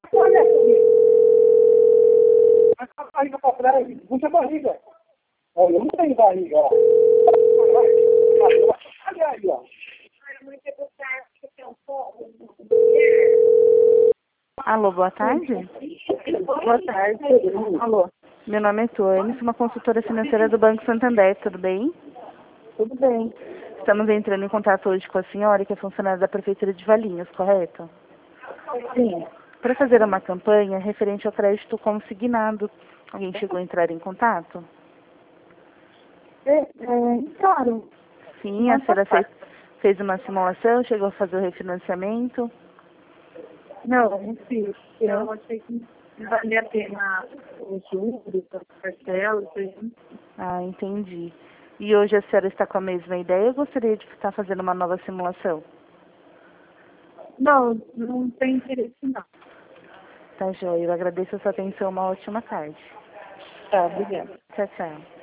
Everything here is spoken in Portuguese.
Olha, mas a barriga para trás, puxa a barriga. Olha, eu não tenho barriga, ó. Olha aí, ó. Alô, boa tarde. Boa tarde. Alô. Meu nome é Tônia, sou uma consultora financeira do Banco Santander, tudo bem? Tudo bem. Estamos entrando em contato hoje com a senhora, que é funcionária da Prefeitura de Valinhos, correto? Sim. Para fazer uma campanha referente ao crédito consignado. Alguém chegou a entrar em contato? Claro. Sim, a senhora fez uma simulação, chegou a fazer o refinanciamento. Não, não fiz. Eu achei que valia a pena os juros, as parcelas. Ah, entendi. E hoje a senhora está com a mesma ideia ou gostaria de estar fazendo uma nova simulação? Não, não tem interesse não. Tá, joia. Eu agradeço a sua atenção. Uma ótima tarde. Tá, obrigada. Tchau, tchau.